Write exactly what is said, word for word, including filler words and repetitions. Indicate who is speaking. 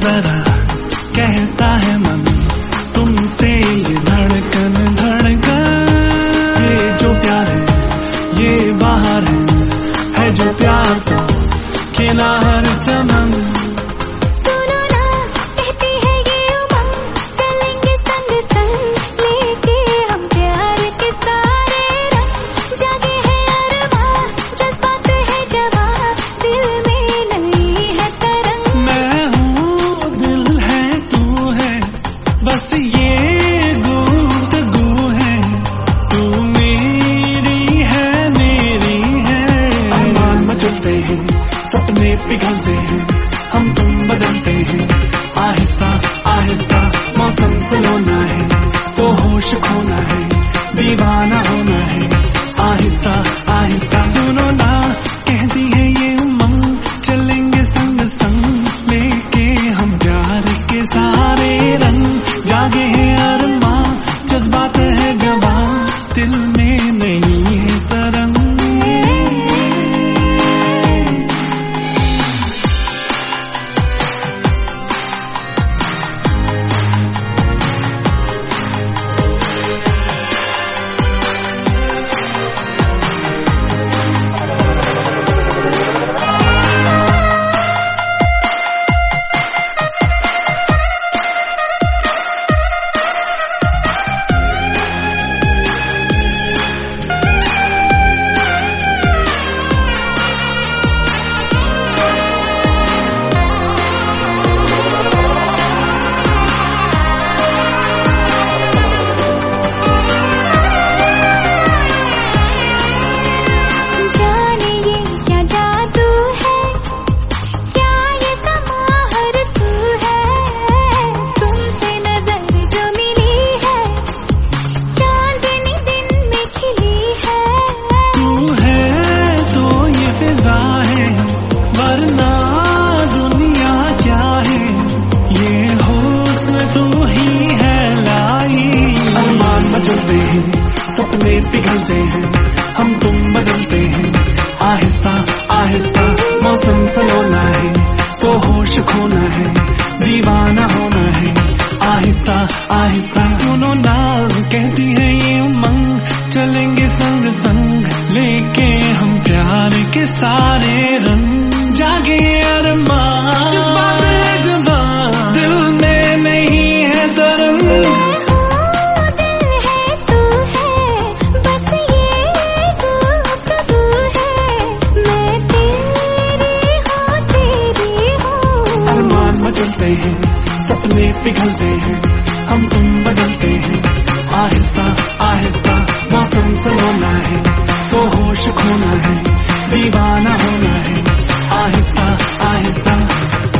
Speaker 1: जरा कहता है मन तुमसे ये धड़कन धड़कन। ये जो प्यार है ये बाहर है, है जो प्यार तो खिला हर चमन।
Speaker 2: सुनो ना कहती है ये उमंग, चलेंगे संग संग लेके हम प्यार के सारे रंग। जागे है अरमां जज्बात है जवां, दिल में नहीं है तरंग।
Speaker 1: मैं हूँ दिल है तू है, बस ये गुफ्तगू है। तू मेरी है मेरी है। अरमान मचलते हैं सपने पिघलते हैं, हम तुम बदलते हैं आहिस्ता आहिस्ता। मौसम सलोना है तो होश खोना है, दीवाना होना है आहिस्ता आहिस्ता। सुनो ना कहती है ये उमंग, चलेंगे संग संग लेके हम प्यार के सारे रंग। जागे है अरमां जज्बात है जवां, दिल में नहीं है तरंग। वरना दुनिया क्या है, ये हुस्न तू ही है लाई। अरमान मचलते हैं सपने पिघलते हैं, हम तुम बदलते हैं आहिस्ता आहिस्ता। मौसम सलोना है तो होश खोना है, दीवाना होना है आहिस्ता आहिस्ता। सुनो ना कहती है ये उमंग, चलेंगे संग संग लेके हम प्यार के सारे रंग। जागे अरमां जज्बात है जवां, दिल में नहीं है तरंग। मचलते हैं सपने पिघलते हैं, हम तुम बदलते हैं आहिस्ता आहिस्ता। मौसम सलोना है तो होश खोना है, दीवाना होना है आहिस्ता आहिस्ता।